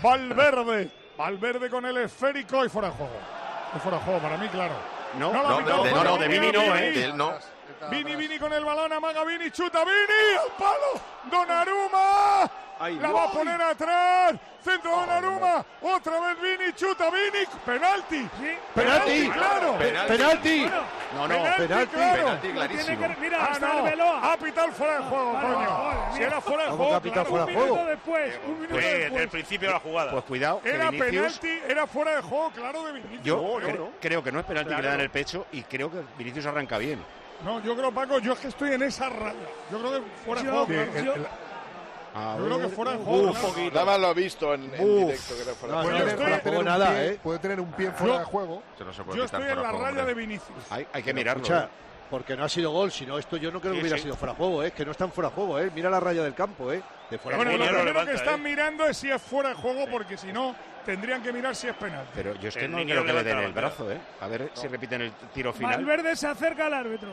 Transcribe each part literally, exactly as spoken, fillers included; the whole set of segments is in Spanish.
Valverde. Valverde con el esférico y fuera de juego. Es fuera de juego, para mí, claro. No, no, no, no, de, no, no, de Vini no, ¿eh? De él no. Vini, Vini con el balón, amaga Vini, chuta Vini, al palo, Donnarumma, Ay, la no. va a poner atrás, centro Donnarumma, otra vez Vini, chuta Vini, penalti, Sí. ¡Penalti! claro, Penalti. ¡Penalti! Bueno, No, no, penalti, penalti, claro. penalti lo tiene clarísimo. que- mira, Ah, hasta no, Arbeloa. ha pitado fuera de juego, Vale, coño, vale, si mira. era fuera de ¿Cómo juego, que ha pitado claro. fuera Un de juego? minuto después, un minuto Pues después. del principio de la jugada. Pues cuidado, que Era Vinicius... penalti, era fuera de juego, claro, de Vinicius. Yo No, cre- no. creo que no es penalti Claro. que le dan el pecho y creo que Vinicius arranca bien. No, yo creo, Paco, yo es que estoy en esa raya, yo creo que fuera de Yo- juego, Sí, claro. el- Yo- A Yo creo ver, que fuera de uf, juego, uf, claro. Nada lo ha visto en, en Uf. directo. Que era fuera No, de no, juego. estoy- puede tener un nada, pie, ¿eh? puede tener un pie fuera Yo- de juego. Se no se puede Yo quitar estoy en fuera la de juego, raya hombre. de Vinicius. Hay, hay que mirarlo. Escucha, ¿eh? porque no ha sido gol, si no esto yo no creo que Sí, hubiera sí. sido fuera de juego, ¿eh? Que no están fuera de juego, ¿eh? Mira la raya del campo, ¿eh? De fuera Bueno, de lo Línea juego. lo primero levanta, que están ¿eh? mirando es si es fuera de juego, porque si no, tendrían que mirar si es penal. Pero yo es que El no niño creo que le levanta den la el bandera. brazo, ¿eh? A ver si repiten el tiro final. Valverde se acerca al árbitro.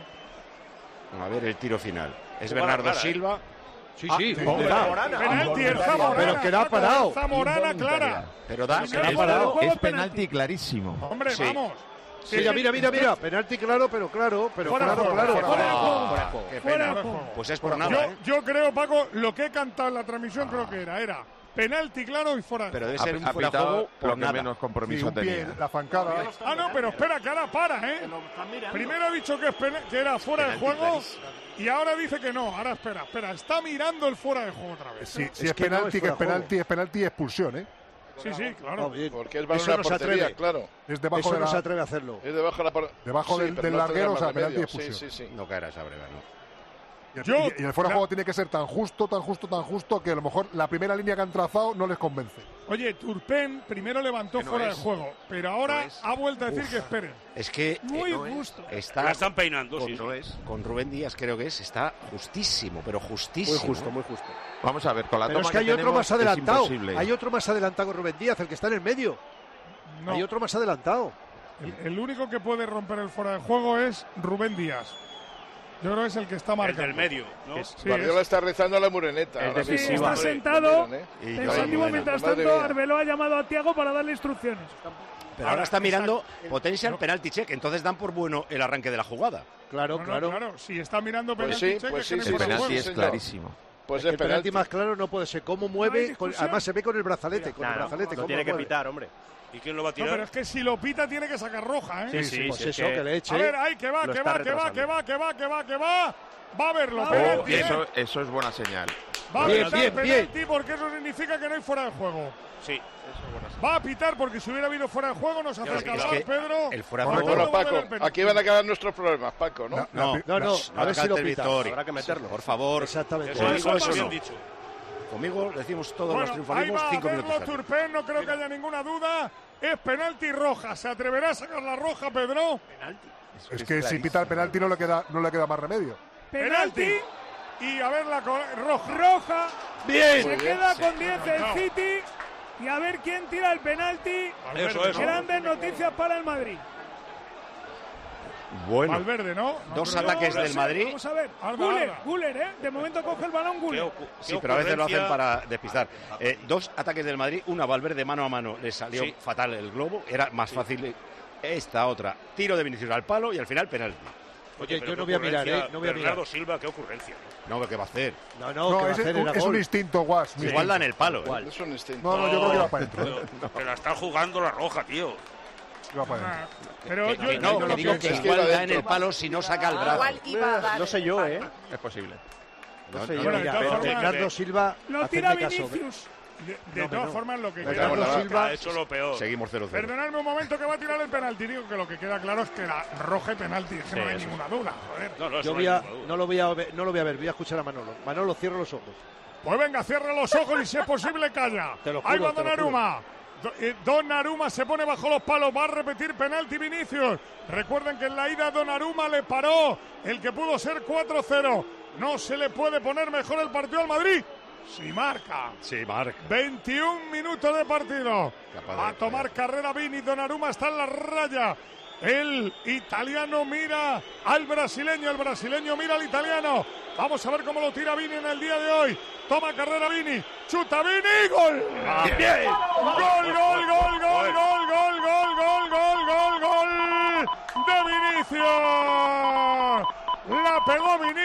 A ver el tiro final. Es Jugada Bernardo clara, ¿eh? Silva. Sí, Ah, sí, sí, ¿dónde sí. va? Penalti, el Zamorana. Pero que no ha Paco, parado. el Zamorana, clara. Pero da... Sí, no ha es- parado. Juego Es penalti. penalti clarísimo. Hombre, Sí. vamos. Mira, mira, mira, mira. Penalti claro, pero claro, pero Fuera de claro, juego, claro. fuera de Fuera de juego. juego. Fuera de juego. Qué Fuera pena. de juego. Pues es por Yo, nada, ¿eh? yo creo, Paco, lo que he cantado en la transmisión creo que era, era penalti claro y fuera de Pero juego. debe ser Ha, un ha fuera de pitado juego por lo que nada. menos Sí, compromiso un pie, tenía. la zancada. Ah, no, pero espera, que ahora para, ¿eh? Primero ha dicho que, es pena- que era fuera de Penalti juego clarísimo. y ahora dice que no. Ahora espera, espera. Está mirando el fuera de juego otra vez. Sí, si Es es, que no penalti, es que es fuera de penalti, es penalti y expulsión, ¿eh? Sí, sí, No, claro. bien. Porque es balón Eso a no se portería, atreve. claro. Es debajo, Eso de no se la, atreve a hacerlo. Es debajo de la por- debajo Sí, del, pero del no larguero, tendrá o sea, más penalti y remedio. expulsión. Sí, sí, sí. No caerá esa breva, ¿no? Y, Yo- y- y el fuera de la- juego tiene que ser tan justo, tan justo, tan justo que a lo mejor la primera línea que han trazado no les convence. Oye, Turpin primero levantó Que no fuera es. de juego, pero ahora No es. ha vuelto a decir que esperen. Es que Muy no es. justo. está La están peinando, con, sí, sí. con Rubén Díaz, creo que es, está justísimo, pero justísimo. Muy justo, muy justo. Vamos a ver, con la Pero toma es que hay otro tenemos, más es adelantado. imposible. Hay otro más adelantado con Rubén Díaz, el que está en el medio. No, Hay otro más adelantado. el, el único que puede romper el fuera de juego es Rubén Díaz. Yo creo que es el que está El marcando. del medio, ¿no? Sí, Guardiola es- está rezando a la mureneta. Es ahora Sí, decisivo. mismo. está Hombre, sentado. ¿eh? Y yo- Pensativo, bueno, mientras madre tanto, mía. Arbeloa ha llamado a Thiago para darle instrucciones. Pero ahora está mirando exacto. potential No. penalty check, entonces dan por bueno el arranque de la jugada. Claro, no, no, claro. claro, si está mirando Pues penalti sí, check, pues es que no sí, hay sí, fuera de penalti juego. es señor. clarísimo. Pues Es que es el penalti penalti. más claro no puede ser. Cómo No hay mueve, con- discusión. además se ve con el brazalete, con Nah, el no, brazalete. lo cómo tiene que mueve. pitar, hombre. ¿Y quién lo va a No, tirar? pero es que si lo pita tiene que sacar roja, ¿eh? Sí, Sí, sí, pues sí, es eso, que, que- le eche. A ver, ahí, que va, Lo que está va, que va, que retrasando. va, que va, que va, que va. Va a verlo, Oh, penalti, ¿eh? Eso, eso es buena señal. Va a Bien, pitar bien, penalti porque eso significa que no hay fuera de juego. Sí. Va a pitar porque si hubiera habido fuera de juego nos Ya, acerca es al que Pedro. el fuera de Por juego- tanto, Bueno, va a ver el Paco, penalti. aquí van a quedar nuestros problemas, Paco, ¿no? No, No, no, no, a ver si lo cante pita. Vittori. Habrá que meterlo. Por favor, Exactamente. Eso, Conmigo eso, eso bien no. dicho. conmigo decimos todos los Bueno, ahí triunfalismos va a cinco verlo minutos tarde. Turpin, no creo que haya ninguna duda. Es penalti roja. ¿Se atreverá a sacar la roja, Pedro? Es que si pita el penalti no le queda, no le queda más remedio. Penalti. Y a ver la co- roja. Roja. Bien. Se queda con diez el City. Y a ver quién tira el penalti. Eso, eso. Grandes noticias para el Madrid. Bueno, Valverde, ¿no? dos No creo- ataques del Madrid. Vamos a ver. Arda, Guller, Arda. Guller, ¿eh? De momento coge el balón ¿Qué Guller. ocu- qué Sí, pero a veces lo hacen ocurrencia? para despistar. Eh, dos ataques del Madrid, una Valverde mano a mano, le salió Sí. fatal el globo, era más fácil esta otra. Tiro de Vinicius al palo y al final penalti. Oye, pero yo no qué voy a mirar, ocurrencia. ¿eh? No voy a Bernardo mirar. Silva, qué ocurrencia. No, ¿qué va a hacer? No, no, Oh, que que va a es, hacer un, era es un gol. instinto, Guas. mi Igual instinto. dan el palo. ¿eh? Igual. Es un instinto. No, no, yo creo que va para adentro. Pero, que la están jugando la roja, tío. Va para adentro. Pero Que- yo, que no, yo que lo digo que pienso. Es que igual iba da en dentro. el palo si no saca el brazo. Igual iba a dar No sé el yo, ¿eh? palo. Es posible. No, No sé no, yo, Bueno, mira, de todas pero formas- Bernardo Silva, Lo tira hacedme caso. Vinicius. De, de No, todas no. formas, lo que Bernardo queda. Silva- Silva, Ah, eso es lo peor. Seguimos cero cero. Perdonadme un momento que va a tirar el penalti. Digo que lo que queda claro es que la roja y penalti. Es que no hay eso. ninguna duda, joder. No, no, eso yo no voy hay a, ninguna duda. no, lo voy a ver, no lo voy a ver, voy a escuchar a Manolo. Manolo, cierra los ojos. Pues venga, cierra los ojos y si es posible calla. Te lo juro, Ahí va te lo Donnarumma. Do- eh, Donnarumma se pone bajo los palos, va a repetir penalti Vinicius. Recuerden que en la ida Donnarumma le paró el que pudo ser cuatro cero. No se le puede poner mejor el partido al Madrid. Si marca. Sí, Marc. veintiún minutos de partido. Capaz Va a de- tomar carrera Vini. Donnarumma está en la raya. El italiano mira al brasileño. El brasileño mira al italiano. Vamos a ver cómo lo tira Vini en el día de hoy. Toma carrera Vini. Chuta Vini. Gol. Bien.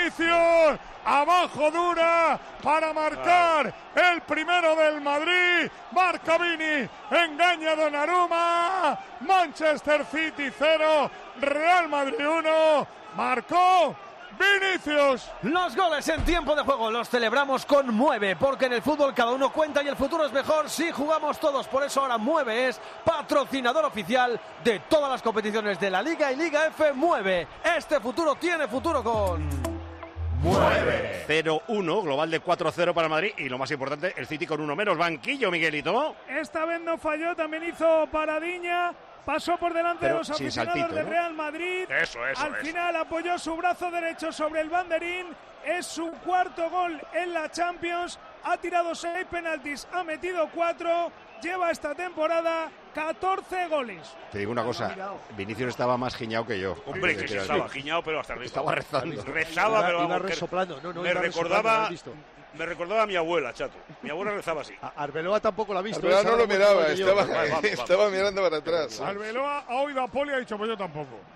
Vinicius, abajo dura para marcar el primero del Madrid. Marca Vini, engaña a Donnarumma. Manchester City cero, Real Madrid uno. Marcó Vinicius. Los goles en tiempo de juego los celebramos con Mueve, porque en el fútbol cada uno cuenta y el futuro es mejor si jugamos todos. Por eso ahora Mueve es patrocinador oficial de todas las competiciones de la Liga y Liga F. Mueve. Este futuro tiene futuro con Mueve. cero uno, global de cuatro cero para el Madrid. Y lo más importante, el City con uno menos. Banquillo, Miguelito. Esta vez no falló, también hizo paradiña. Pasó por delante Pero de los sin aficionados saltito, de ¿no? Real Madrid. Eso, eso, Al eso. final apoyó su brazo derecho sobre el banderín. Es su cuarto gol en la Champions. Ha tirado seis penaltis, ha metido cuatro. Lleva esta temporada catorce goles. Te digo una cosa, Vinicius estaba más giñado que yo. Hombre, que sí estaba giñado, pero hasta arriba. Estaba rezando. Rezaba, pero iba vamos, que resoplando. No, no, me iba resoplando, recordaba, ¿lo has visto? me recordaba a mi abuela, chato. Mi abuela rezaba así. A Arbeloa tampoco lo ha visto. Arbeloa ¿eh? no Sabe lo mucho miraba, más que yo. estaba, Vamos, vamos, estaba mirando para atrás. Arbeloa ha oído a Poli y ha dicho, pues yo tampoco.